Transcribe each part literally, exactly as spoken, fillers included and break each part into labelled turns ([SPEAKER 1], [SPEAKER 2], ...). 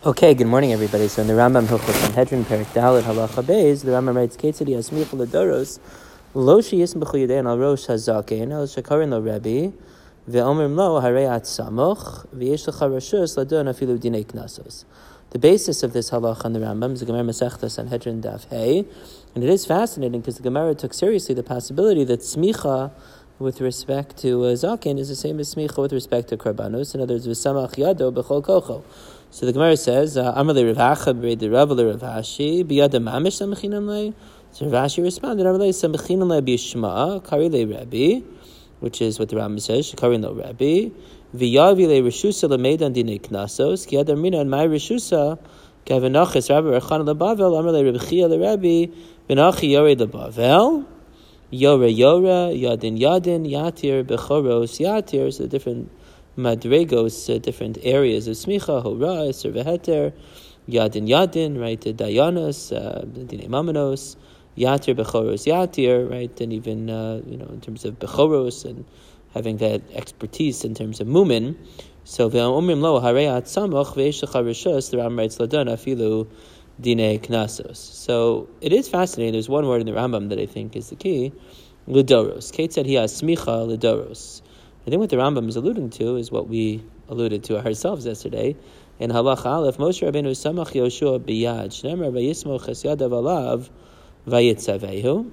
[SPEAKER 1] Okay, good morning, everybody. So in the Rambam Hilchos Sanhedrin Perek Dalet Halacha Beis, the Rambam writes, "Ketzadi Asmicha L'Doros Lo Sheyism B'Chu Yedein Al Rosh Hazaken El Shekarin Lo Rebbe Ve'Omrim Lo Harei Atzamoch V'Yesh Lecha Rashus Ladon Afilu Dinei Knasos." The basis of this halacha in the Rambam is the Gemara Masechta Sanhedrin Daf Hey, and it is fascinating because the Gemara took seriously the possibility that smicha with respect to uh, zaken is the same as smicha with respect to karbanos. In other words, v'samach yado b'chol kocho. So the Gemara says, Amar le Rav Hacha b'rei Rav le Rav Hashi b'yada mamish samachinan le. So Rav Hashi responded, Rav le samachinan le b'yishma kari le Rabbi, which is what the Rambam says, shekarin lo Rabbi. V'yavi le reshusa lemeidan dinei knasos ki adar mina and my reshusa kavanachis Rabbi Rechana leBavel Amar le Rabbi Chia le Rabbi v'nachi yorei leBavel yora yora yadin yadin yatir bechoros yatir. So the different madregos, uh, different areas of smicha, hora, serveheter, yadin yadin, right, dayanos, uh, dinei mamanos, yatir bechoros yatir, right, and even uh, you know in terms of bechoros and having that expertise in terms of mumin. So ve'omrim lo harei atzamoch ve'esh lecha rishus, the Rambam writes ladon afilu dinei knasos. So it is fascinating. There's one word in the Rambam that I think is the key, lidoros. Kate said he has smicha lidoros. I think what the Rambam is alluding to is what we alluded to ourselves yesterday. In Halach Aleph, Moshe Rabbeinu samach Yoshua biyad, shneimar vayismoch es yadav alav vayitzavehu.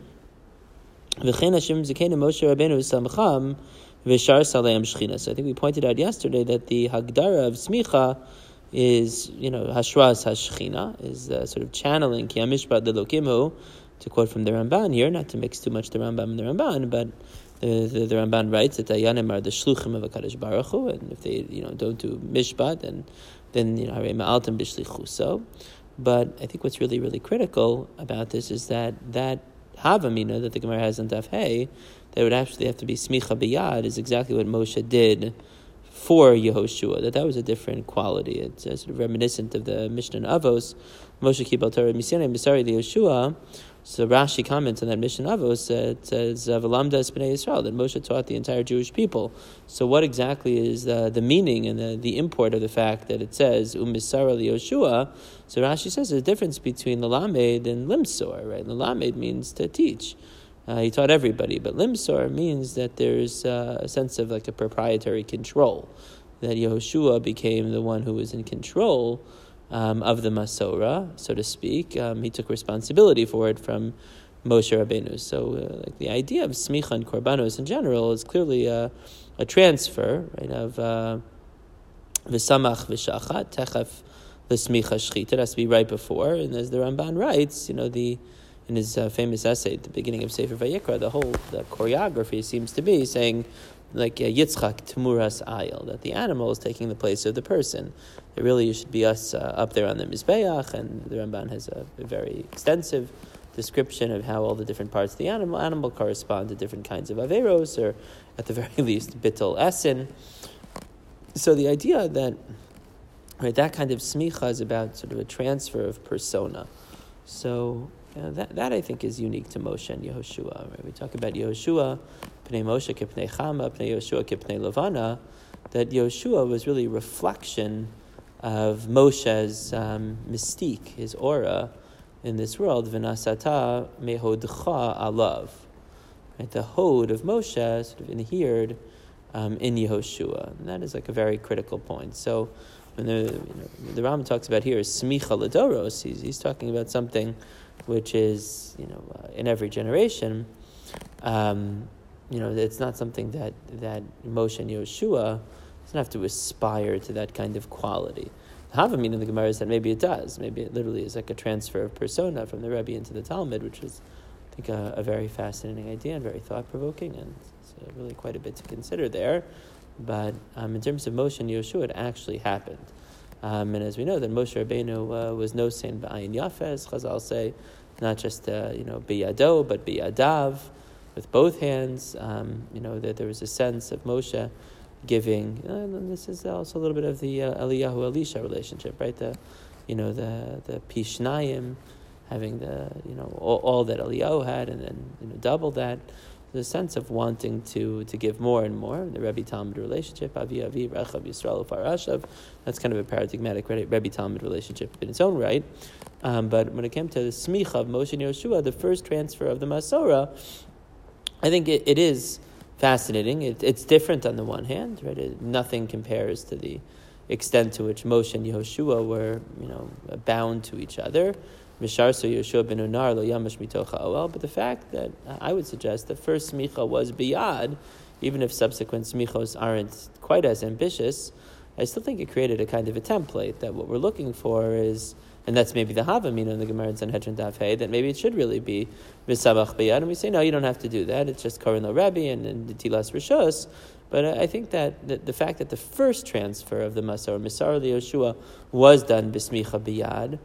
[SPEAKER 1] V'chein Hashem zikeinu Moshe Rabbeinu samcham v'shar saleim shchina. So I think we pointed out yesterday that the Hagdara of smicha is, you know, hashras hashchina, is uh, sort of channeling ki hamishpat lelokimu, to quote from the Ramban here, not to mix too much the Rambam and the Ramban, but The, the, the Ramban writes that Dayanim are the shluchim of HaKadosh Baruch Hu, and if they, you know, don't do mishpat, then, then you know, harei ma'altem b'shlichuso. But I think what's really, really critical about this is that that havamina that the Gemara has in Daf Hey, that would actually have to be smicha biyad, is exactly what Moshe did for Yehoshua. That that was a different quality. It's uh, sort of reminiscent of the Mishnah in Avos. Moshe kibal Torah misyane misari Yehoshua. So Rashi comments on that Mishnah Avos, uh, it says, V'lamda es b'nei Yisrael, that Moshe taught the entire Jewish people. So what exactly is uh, the meaning and the, the import of the fact that it says, U'misara liYoshua? So Rashi says there's a difference between Lamed and Limsor, right? Lamed means to teach. Uh, he taught everybody, but Limsor means that there's uh, a sense of like a proprietary control, that Yehoshua became the one who was in control Um, of the Masorah, so to speak. Um, he took responsibility for it from Moshe Rabbeinu. So uh, like the idea of smicha and korbanos in general is clearly a, a transfer, right, of v'samach v'shachat, techef l'smicha shchita. It has to be right before. And as the Ramban writes, you know, the in his uh, famous essay at the beginning of Sefer Vayikra, the whole the choreography seems to be saying, like uh, Yitzchak Temuras Ayil, that the animal is taking the place of the person. It really should be us uh, up there on the Mizbeach, and the Ramban has a, a very extensive description of how all the different parts of the animal animal correspond to different kinds of averos, or at the very least, bittul esin. So the idea that right, that kind of smicha is about sort of a transfer of persona. So you know, that that I think is unique to Moshe and Yehoshua. Right? We talk about Yehoshua, Pnei Moshe kipnei Chama, Pnei Yehoshua kipnei Levana, that Yehoshua was really a reflection of Moshe's um, mystique, his aura in this world. V'nasata mehodcha alav. Right? The hod of Moshe sort of inhered um, in Yehoshua. And that is like a very critical point. So when the, you know, the Rambam talks about here is smicha l'doros, he's, he's talking about something which is, you know, uh, in every generation. Um, you know, it's not something that, that Moshe and Yehoshua doesn't have to aspire to that kind of quality. Havamina in the Gemara is that maybe it does. Maybe it literally is like a transfer of persona from the Rebbe into the Talmud, which is, I think, a, a very fascinating idea and very thought-provoking, and it's uh, really quite a bit to consider there. But um, in terms of Moshe and Yehoshua, it actually happened. Um, and as we know, that Moshe Rabbeinu uh, was no saint b'ayin yafes, Chazal say, not just uh, you know biyado, but biyadav, with both hands. Um, you know that there was a sense of Moshe giving, uh, and this is also a little bit of the uh, Eliyahu Elisha relationship, right? The, you know, the the pishnayim, having the you know all, all that Eliyahu had, and then you know double that. there's a sense of wanting to, to give more and more. The Rebbe Talmud relationship, Avi Avi, Rechav Yisrael Farashav, that's kind of a paradigmatic Rebbe Talmud relationship in its own right. Um, but when it came to the smicha of Moshe and Yoshua, the first transfer of the Masorah, I think it, it is fascinating. It, it's different on the one hand, right? It, nothing compares to the extent to which Moshe and Yoshua were, you know, bound to each other. Misharso Yoshua ben Unar lo yamash mitocha oel. But the fact that uh, I would suggest the first smicha was biyad, even if subsequent smichos aren't quite as ambitious, I still think it created a kind of a template that what we're looking for is, and that's maybe the Havamina in the Gemara in Sanhedrin Daf Hey, that maybe it should really be V'samach biyad. And we say, no, you don't have to do that. It's just Korin lo Rebbe and, and the Tilas Rishos. But I think that the, the fact that the first transfer of the Masor, Misar Yoshua, was done Bismicha biyad,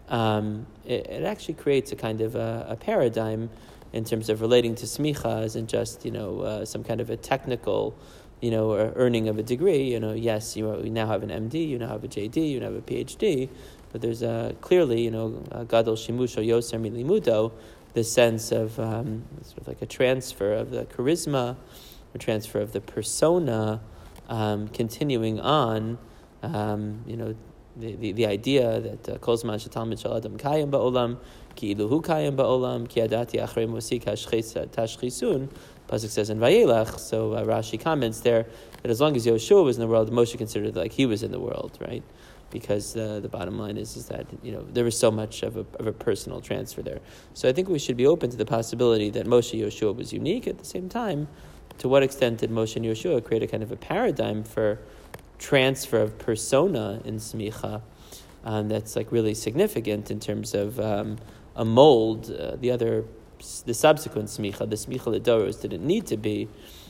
[SPEAKER 1] Um, it, it actually creates a kind of a, a paradigm in terms of relating to smicha isn't just, you know, uh, some kind of a technical, you know, or earning of a degree. You know, yes, you, you now have an M D, you now have a J D, you now have a P H D, but there's a clearly, you know, gadol shimusho yoser milimudo, the sense of um, sort of like a transfer of the charisma, a transfer of the persona, um, continuing on, um, you know. The, the, the idea that kol zman shetalmid shel adam kayim ba'olam ki ilu hu kayim ba'olam ki adati achrei mosi tashchisun, pasuk says in Vayelach. So uh, Rashi comments there that as long as Yoshua was in the world, Moshe considered like he was in the world, right? Because uh, the bottom line is is that, you know, there was so much of a of a personal transfer there. So I think we should be open to the possibility that Moshe Yoshua was unique. At the same time, to what extent did Moshe and Yoshua create a kind of a paradigm for transfer of persona in smicha um, that's like really significant in terms of um, a mold. Uh, the other, the subsequent smicha, the smicha ledoros, didn't need to be,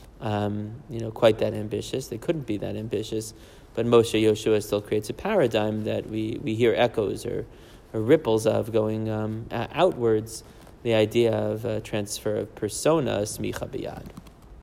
[SPEAKER 1] um, you know, quite that ambitious. They couldn't be that ambitious, but Moshe Yoshua still creates a paradigm that we, we hear echoes or, or ripples of going um, outwards. The idea of a transfer of persona, smicha biyad.